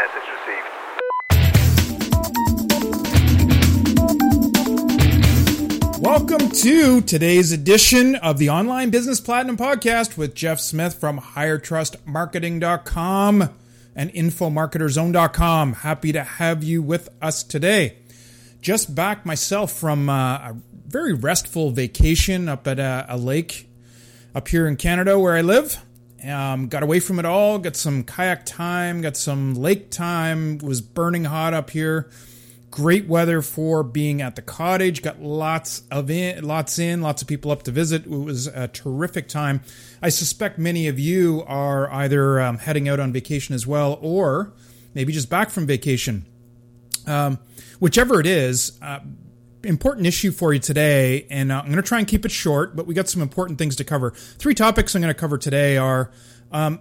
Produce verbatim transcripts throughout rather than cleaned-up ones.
Message received. Welcome to today's edition of the Online Business Platinum Podcast with Jeff Smith from higher trust marketing dot com and info marketer zone dot com. Happy to have you with us today. Just back myself from uh, a very restful vacation up at a, a lake up here in Canada where I live. Um, got away from it all, got some kayak time, got some lake time, was burning hot up here. Great weather for being at the cottage, got lots of in, lots in, lots of people up to visit. It was a terrific time. I suspect many of you are either um, heading out on vacation as well, or maybe just back from vacation. Um, whichever it is, uh, important issue for you today, and uh, I'm going to try and keep it short, but we got some important things to cover. Three topics I'm going to cover today are, um,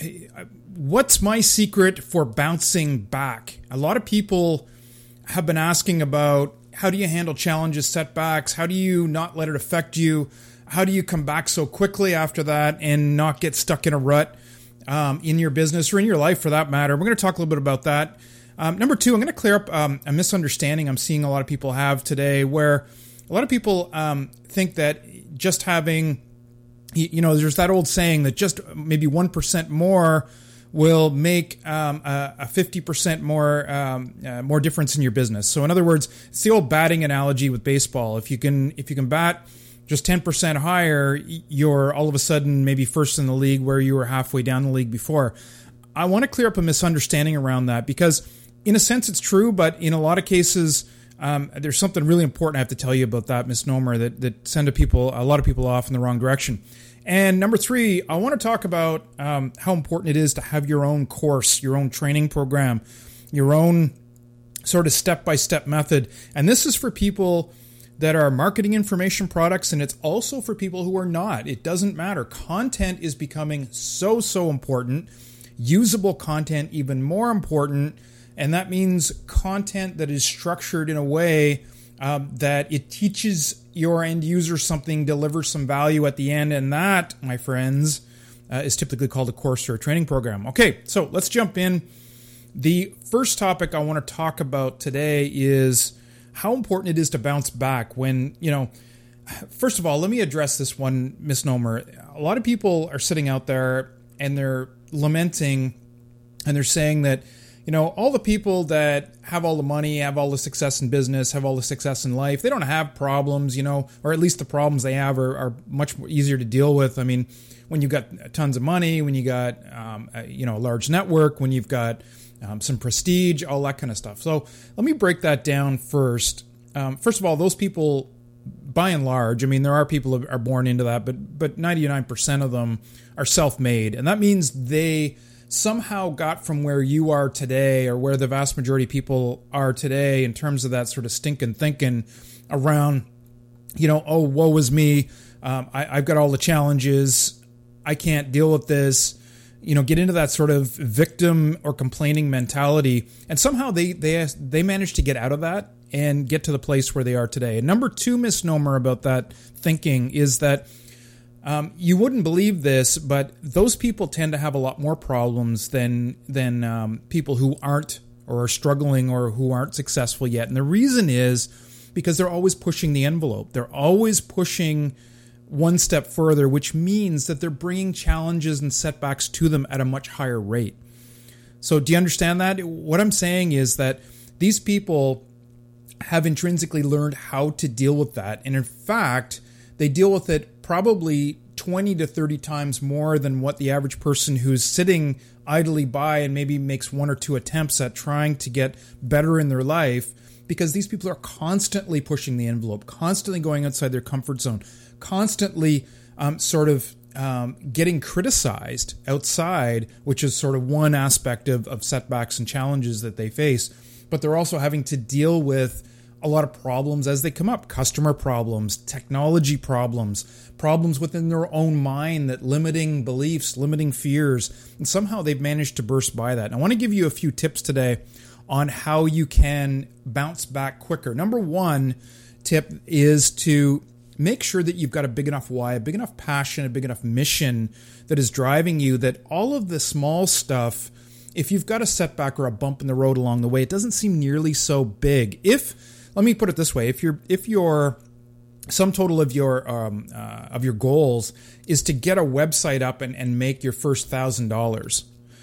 what's my secret for bouncing back? A lot of people have been asking about how do you handle challenges, setbacks? How do you not let it affect you? How do you come back so quickly after that and not get stuck in a rut um, in your business or in your life for that matter? We're going to talk a little bit about that. Um, number two, I'm going to clear up um, a misunderstanding I'm seeing a lot of people have today, where a lot of people um, think that just having, you know, there's that old saying that just maybe one percent more will make um, a, a fifty percent more um, uh, more difference in your business. So in other words, it's the old batting analogy with baseball. If you can if you can bat just ten percent higher, you're all of a sudden maybe first in the league where you were halfway down the league before. I want to clear up a misunderstanding around that, because in a sense it's true, but in a lot of cases um, there's something really important I have to tell you about that misnomer that that send a people a lot of people off in the wrong direction. And number three, I want to talk about um, how important it is to have your own course, your own training program, your own sort of step-by-step method. And this is for people that are marketing information products, and it's also for people who are not. It doesn't matter. Content is becoming so, so important. Usable content even more important. And that means content that is structured in a way um, that it teaches your end user something, delivers some value at the end. And that, my friends, uh, is typically called a course or a training program. Okay, so let's jump in. The first topic I want to talk about today is how important it is to bounce back when, you know, first of all, let me address this one misnomer. A lot of people are sitting out there and they're lamenting and they're saying that, you know, all the people that have all the money, have all the success in business, have all the success in life, they don't have problems, you know, or at least the problems they have are, are much easier to deal with. I mean, when you've got tons of money, when you got, um, a, you know, a large network, when you've got um, some prestige, all that kind of stuff. So let me break that down first. Um, first of all, those people, by and large, I mean, there are people who are born into that, but but ninety-nine percent of them are self-made. And that means they somehow got from where you are today, or where the vast majority of people are today, in terms of that sort of stinking thinking around, you know, oh, woe is me. Um, I, I've got all the challenges. I can't deal with this. You know, get into that sort of victim or complaining mentality. And somehow they they they managed to get out of that and get to the place where they are today. And number two misnomer about that thinking is that Um, you wouldn't believe this, but those people tend to have a lot more problems than than um, people who aren't, or are struggling, or who aren't successful yet. And the reason is because they're always pushing the envelope. They're always pushing one step further, which means that they're bringing challenges and setbacks to them at a much higher rate. So do you understand that? What I'm saying is that these people have intrinsically learned how to deal with that. And in fact, they deal with it probably twenty to thirty times more than what the average person who's sitting idly by and maybe makes one or two attempts at trying to get better in their life, because these people are constantly pushing the envelope, constantly going outside their comfort zone, constantly um, sort of um, getting criticized outside, which is sort of one aspect of, of setbacks and challenges that they face. But they're also having to deal with a lot of problems as they come up, customer problems, technology problems, problems within their own mind, that limiting beliefs, limiting fears, and somehow they've managed to burst by that. And I want to give you a few tips today on how you can bounce back quicker. Number one tip is to make sure that you've got a big enough why, a big enough passion, a big enough mission that is driving you, that all of the small stuff if you've got a setback or a bump in the road along the way, it doesn't seem nearly so big. If, let me put it this way, if you're, if your sum total of your, um, uh, of your goals is to get a website up and, and make your first thousand dollars,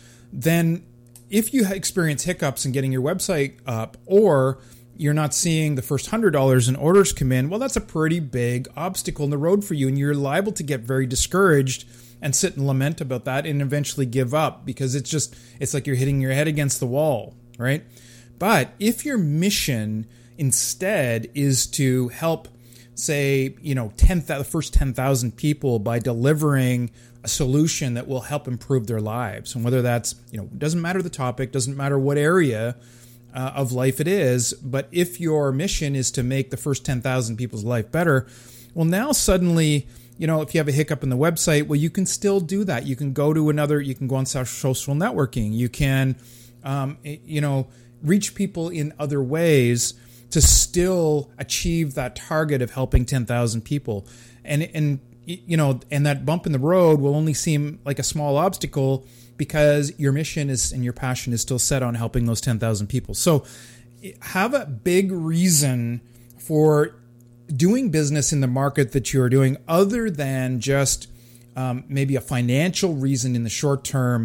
then if you experience hiccups in getting your website up, or you're not seeing the first one hundred dollars in orders come in, well, that's a pretty big obstacle in the road for you, and you're liable to get very discouraged and sit and lament about that and eventually give up, because it's just, it's like you're hitting your head against the wall, right? But if your mission instead is to help, say, you know, ten, the first ten thousand people by delivering a solution that will help improve their lives, and whether that's, you know, doesn't matter the topic, doesn't matter what area uh, of life it is, but if your mission is to make the first ten thousand people's life better, well, now suddenly, you know, if you have a hiccup in the website, well, you can still do that. You can go to another, you can go on social networking. You can, um, you know, reach people in other ways to still achieve that target of helping ten thousand people. And, and, you know, and that bump in the road will only seem like a small obstacle because your mission is, and your passion is still set on helping those ten thousand people. So have a big reason for doing business in the market that you're doing, other than just um, maybe a financial reason in the short term,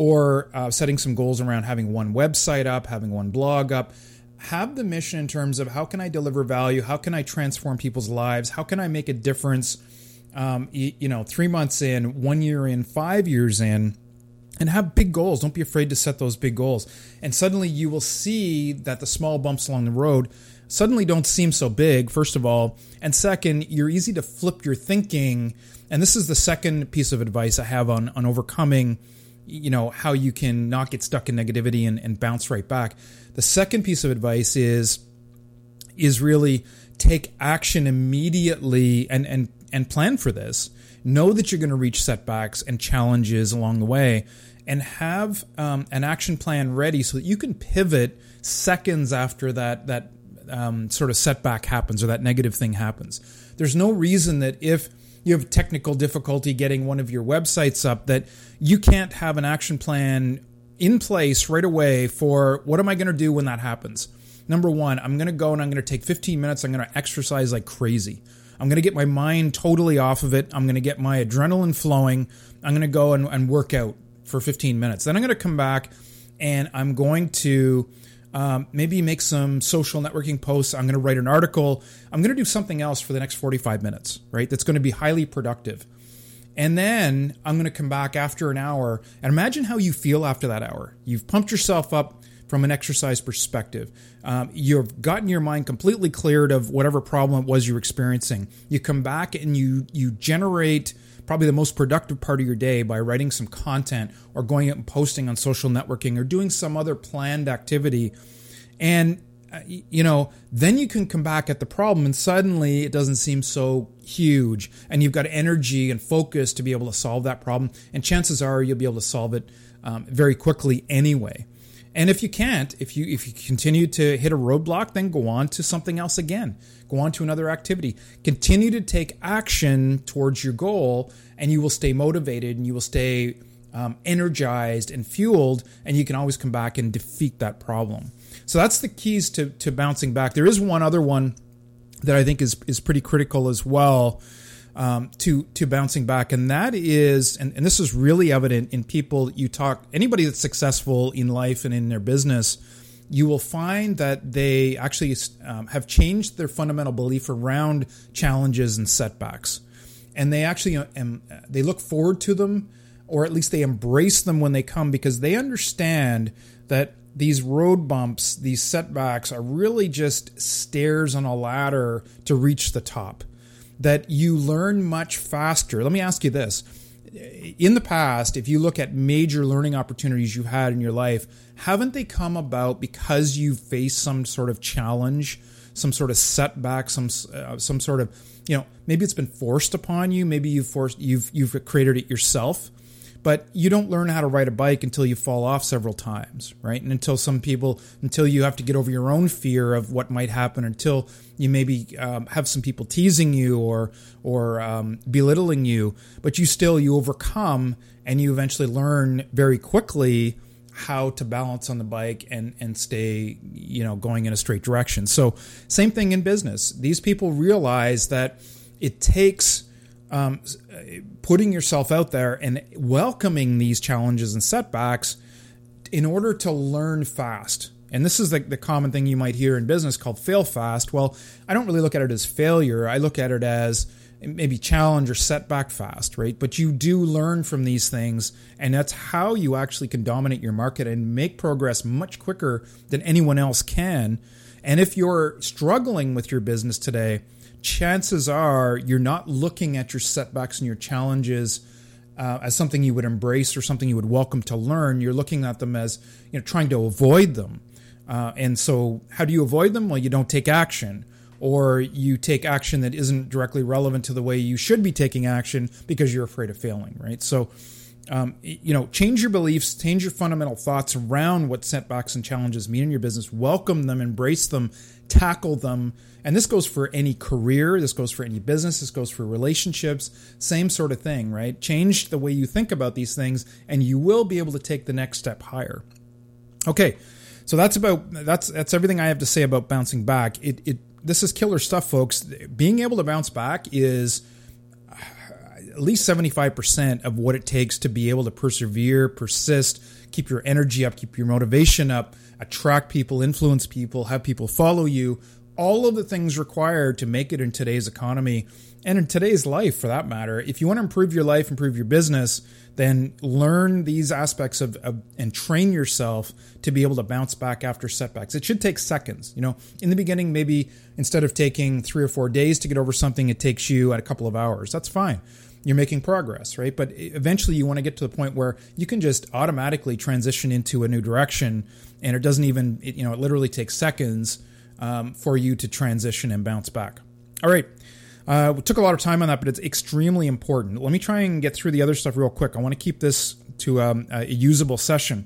or uh, setting some goals around having one website up, having one blog up. Have the mission in terms of how can I deliver value? How can I transform people's lives? How can I make a difference, um, you, you know, three months in, one year in, five years in, and have big goals. Don't be afraid to set those big goals. And suddenly you will see that the small bumps along the road suddenly don't seem so big, first of all. And second, you're easy to flip your thinking. And this is the second piece of advice I have on, on overcoming, you know, how you can not get stuck in negativity and, and bounce right back. The second piece of advice is, is really take action immediately and, and, and plan for this. Know that you're going to reach setbacks and challenges along the way, and have um, an action plan ready so that you can pivot seconds after that, that um, sort of setback happens or that negative thing happens. There's no reason that if you have technical difficulty getting one of your websites up, that you can't have an action plan in place right away for what am I going to do when that happens. Number one, I'm going to go and I'm going to take fifteen minutes. I'm going to exercise like crazy. I'm going to get my mind totally off of it. I'm going to get my adrenaline flowing. I'm going to go and, and work out for fifteen minutes. Then I'm going to come back and I'm going to um, maybe make some social networking posts. I'm going to write an article. I'm going to do something else for the next forty-five minutes, right? That's going to be highly productive. And then I'm going to come back after an hour, and imagine how you feel after that hour. You've pumped yourself up from an exercise perspective. Um, you've gotten your mind completely cleared of whatever problem it was you're experiencing. You come back and you you generate probably the most productive part of your day by writing some content or going out and posting on social networking or doing some other planned activity. And, uh, you know, then you can come back at the problem and suddenly it doesn't seem so huge, and you've got energy and focus to be able to solve that problem. And chances are you'll be able to solve it um, very quickly anyway. And if you can't, if you if you continue to hit a roadblock, then go on to something else again. Go on to another activity. Continue to take action towards your goal, and you will stay motivated and you will stay um, energized and fueled, and you can always come back and defeat that problem. So that's the keys to, to bouncing back. There is one other one that I think is is pretty critical as well. Um, to to bouncing back, and that is, and, and this is really evident in people you talk, anybody that's successful in life and in their business, you will find that they actually um, have changed their fundamental belief around challenges and setbacks, and they actually um, they look forward to them, or at least they embrace them when they come, because they understand that these road bumps, these setbacks, are really just stairs on a ladder to reach the top. That you learn much faster. Let me ask you this. In the past, if you look at major learning opportunities you've had in your life, haven't they come about because you faced some sort of challenge, some sort of setback, some uh, some sort of, you know, maybe it's been forced upon you, maybe you've forced you've you've created it yourself. But you don't learn how to ride a bike until you fall off several times, right? And until some people, until you have to get over your own fear of what might happen, until you maybe um, have some people teasing you or or um, belittling you, but you still, you overcome, and you eventually learn very quickly how to balance on the bike and, and stay, you know, going in a straight direction. So same thing in business. These people realize that it takes um, putting yourself out there and welcoming these challenges and setbacks in order to learn fast. And this is the, the common thing you might hear in business called fail fast. Well, I don't really look at it as failure. I look at it as maybe challenge or setback fast, right? But you do learn from these things, and that's how you actually can dominate your market and make progress much quicker than anyone else can. And if you're struggling with your business today, chances are you're not looking at your setbacks and your challenges uh, as something you would embrace or something you would welcome to learn. You're looking at them as, you know, trying to avoid them. Uh, and so how do you avoid them? Well, you don't take action. Or you take action that isn't directly relevant to the way you should be taking action because you're afraid of failing, right? So, um, you know, change your beliefs, change your fundamental thoughts around what setbacks and challenges mean in your business. Welcome them, embrace them, tackle them. And this goes for any career. This goes for any business. This goes for relationships. Same sort of thing, right? Change the way you think about these things, and you will be able to take the next step higher. Okay, so that's about that's that's everything I have to say about bouncing back. It it. This is killer stuff, folks. Being able to bounce back is at least seventy-five percent of what it takes to be able to persevere, persist, keep your energy up, keep your motivation up, attract people, influence people, have people follow you. All of the things required to make it in today's economy and in today's life, for that matter. If you want to improve your life, improve your business, then learn these aspects of, of and train yourself to be able to bounce back after setbacks. It should take seconds. You know, in the beginning, maybe instead of taking three or four days to get over something, it takes you a couple of hours. That's fine. You're making progress, right? But eventually you want to get to the point where you can just automatically transition into a new direction, and it doesn't even, it, you know, it literally takes seconds um, for you to transition and bounce back. All right. Uh, we took a lot of time on that, but it's extremely important. Let me try and get through the other stuff real quick. I want to keep this to um, a usable session.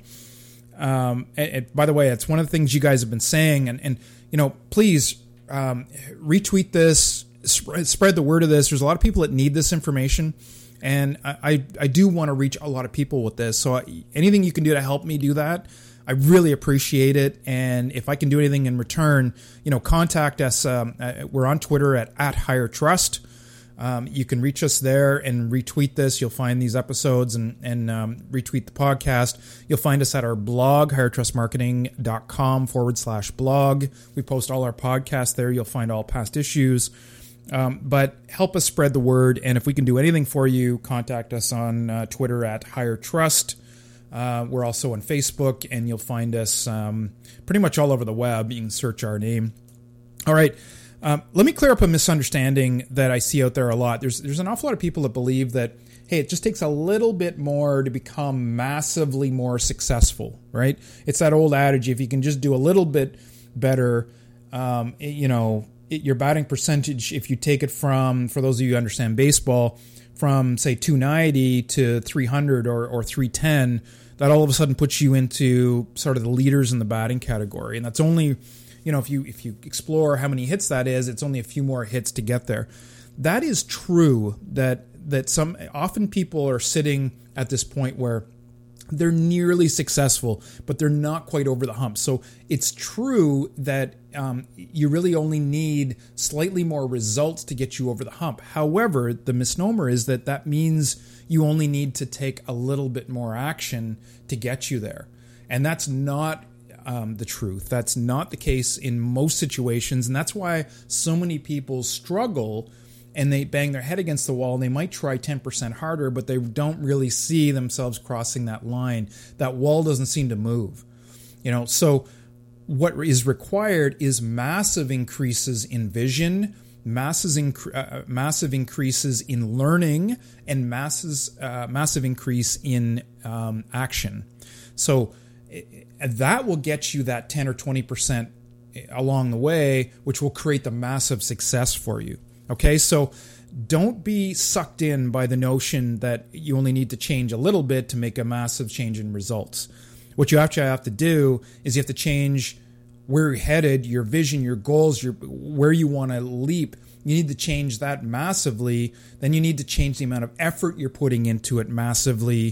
Um, and, and by the way, it's one of the things you guys have been saying, and, and you know, please um, retweet this, spread, spread the word of this. There's a lot of people that need this information, and I, I, I do want to reach a lot of people with this. So anything you can do to help me do that, I really appreciate it. And if I can do anything in return, you know, contact us. Um, uh, we're on Twitter at, at Higher Trust. Um, you can reach us there and retweet this. You'll find these episodes and, and um, retweet the podcast. You'll find us at our blog, higher trust marketing dot com forward slash blog. We post all our podcasts there. You'll find all past issues. Um, but help us spread the word. And if we can do anything for you, contact us on uh, Twitter at Higher Trust. Uh, we're also on Facebook, and you'll find us um, pretty much all over the web. You can search our name. All right. Um, let me clear up a misunderstanding that I see out there a lot. There's there's an awful lot of people that believe that, hey, it just takes a little bit more to become massively more successful, right? It's that old adage, if you can just do a little bit better, um, it, you know, it, your batting percentage, if you take it from, for those of you who understand baseball, from, say, two ninety to three hundred or, or three ten, that all of a sudden puts you into sort of the leaders in the batting category. And that's only, you know, if you if you explore how many hits that is, it's only a few more hits to get there. That is true that that some often people are sitting at this point where they're nearly successful, but they're not quite over the hump. So it's true that um, you really only need slightly more results to get you over the hump. However, the misnomer is that that means you only need to take a little bit more action to get you there. And that's not um, the truth. That's not the case in most situations. And that's why so many people struggle and they bang their head against the wall, and they might try ten percent harder, but they don't really see themselves crossing that line. That wall doesn't seem to move. You know, so what is required is massive increases in vision, massive, inc- uh, massive increases in learning, and masses, uh, massive increase in um, action. So it, that will get you that ten or twenty percent along the way, which will create the massive success for you. Okay, so don't be sucked in by the notion that you only need to change a little bit to make a massive change in results. What you actually have to do is you have to change where you're headed, your vision, your goals, your where you want to leap. You need to change that massively. Then you need to change the amount of effort you're putting into it massively.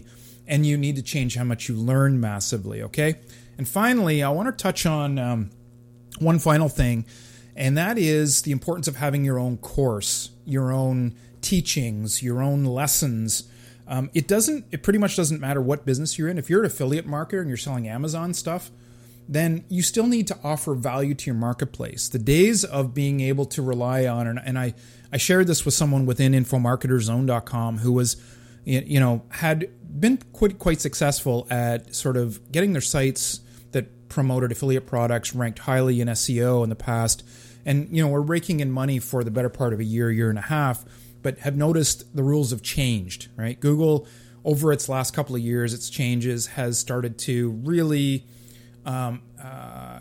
and you need to change how much you learn massively, okay? And finally, I want to touch on um, one final thing, and that is the importance of having your own course, your own teachings, your own lessons. Um, it doesn't, it pretty much doesn't matter what business you're in. If you're an affiliate marketer and you're selling Amazon stuff, then you still need to offer value to your marketplace. The days of being able to rely on, and, and I, I shared this with someone within info marketer zone dot com who was, you know, had been quite, quite successful at sort of getting their sites that promoted affiliate products ranked highly in S E O in the past. And, you know, we're raking in money for the better part of a year, year and a half, but have noticed the rules have changed, right? Google, over its last couple of years, its changes has started to really um, uh, uh,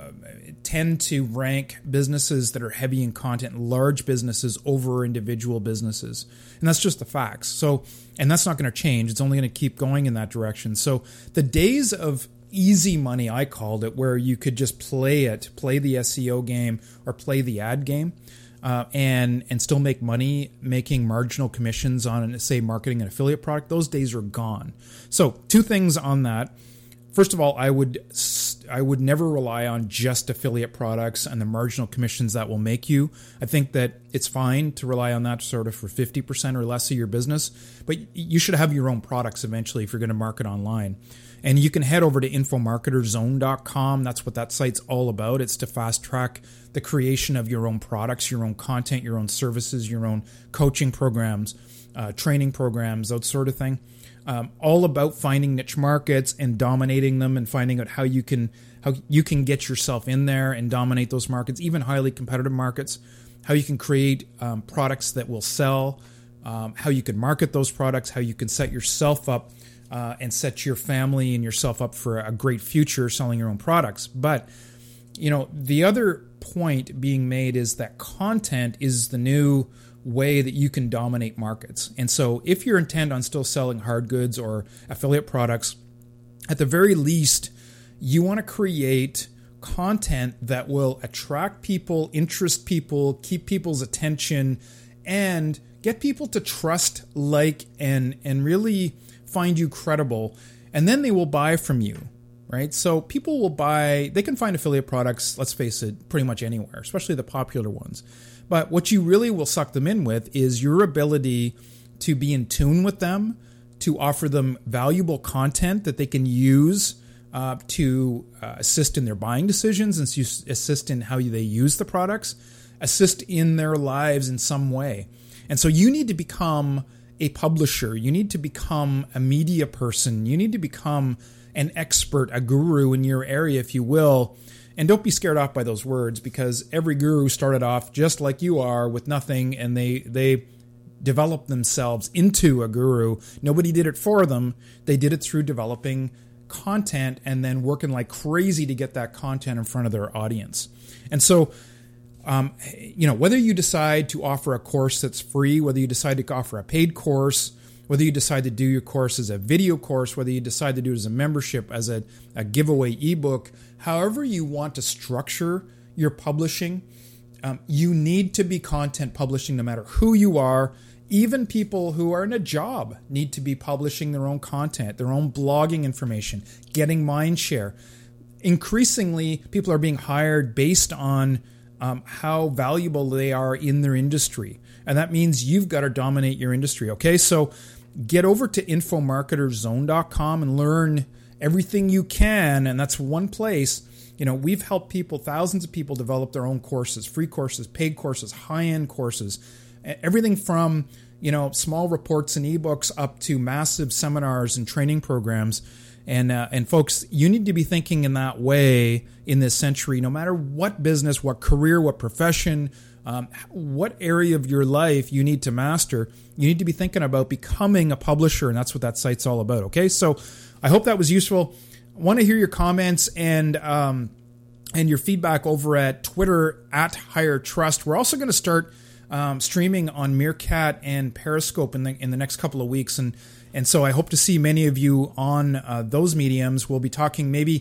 tend to rank businesses that are heavy in content, large businesses, over individual businesses. And that's just the facts. So, and that's not going to change. It's only going to keep going in that direction. So the days of easy money, I called it, where you could just play it, play the S E O game or play the ad game, uh, and and still make money making marginal commissions on, say, marketing an affiliate product, those days are gone. So two things on that. First of all, I would I would never rely on just affiliate products and the marginal commissions that will make you. I think that it's fine to rely on that sort of for fifty percent or less of your business, but you should have your own products eventually if you're going to market online. And you can head over to info marketer zone dot com. That's what that site's all about. It's to fast track the creation of your own products, your own content, your own services, your own coaching programs, uh, training programs, that sort of thing. Um, all about finding niche markets and dominating them and finding out how you can how you can get yourself in there and dominate those markets, even highly competitive markets, how you can create um, products that will sell, um, how you can market those products, how you can set yourself up uh, and set your family and yourself up for a great future selling your own products. But, you know, the other point being made is that content is the new way that you can dominate markets. And so if you're intent on still selling hard goods or affiliate products, at the very least, you want to create content that will attract people, interest people, keep people's attention, and get people to trust, like, and and really find you credible. And then they will buy from you, right? So people will buy, they can find affiliate products, let's face it, pretty much anywhere, especially the popular ones. But what you really will suck them in with is your ability to be in tune with them, to offer them valuable content that they can use uh, to uh, assist in their buying decisions and assist in how they use the products, assist in their lives in some way. And so you need to become a publisher. You need to become a media person. You need to become an expert, a guru in your area, if you will. And don't be scared off by those words, because every guru started off just like you are with nothing, and they they developed themselves into a guru. Nobody did it for them. They did it through developing content and then working like crazy to get that content in front of their audience. And so, um, you know, whether you decide to offer a course that's free, whether you decide to offer a paid course, whether you decide to do your course as a video course, whether you decide to do it as a membership, as a, a giveaway ebook, however you want to structure your publishing, um, you need to be content publishing no matter who you are. Even people who are in a job need to be publishing their own content, their own blogging information, getting mind share. Increasingly, people are being hired based on um, how valuable they are in their industry. And that means you've got to dominate your industry, okay? So get over to info marketer zone dot com and learn everything you can, and that's one place. You know, we've helped people, thousands of people, develop their own courses, free courses, paid courses, high-end courses, everything from, you know, small reports and ebooks up to massive seminars and training programs. And uh, and folks, you need to be thinking in that way in this century, no matter what business, what career, what profession, um, what area of your life you need to master. You need to be thinking about becoming a publisher, and that's what that site's all about. Okay, so I hope that was useful. I want to hear your comments and um, and your feedback over at Twitter at Higher Trust. We're also going to start um, streaming on Meerkat and Periscope in the in the next couple of weeks, and and so I hope to see many of you on uh, those mediums. We'll be talking maybe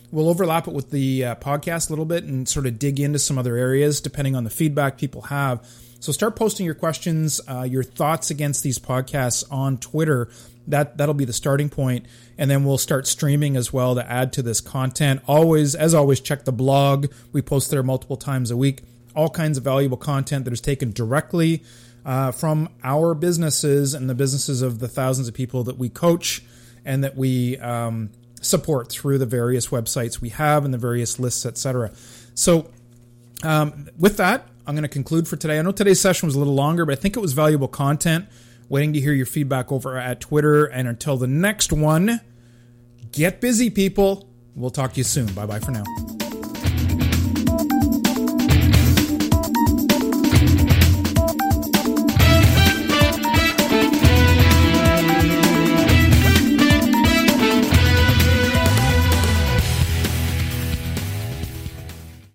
we'll overlap it with the uh, podcast a little bit and sort of dig into some other areas depending on the feedback people have. So start posting your questions, uh, your thoughts against these podcasts on Twitter. That, that'll be the starting point. And then we'll start streaming as well to add to this content. Always, as always, check the blog. We post there multiple times a week. All kinds of valuable content that is taken directly uh, from our businesses and the businesses of the thousands of people that we coach and that we um, support through the various websites we have and the various lists, et cetera. So um, with that, I'm going to conclude for today. I know today's session was a little longer, but I think it was valuable content. Waiting to hear your feedback over at Twitter. And until the next one, get busy, people. We'll talk to you soon. Bye-bye for now.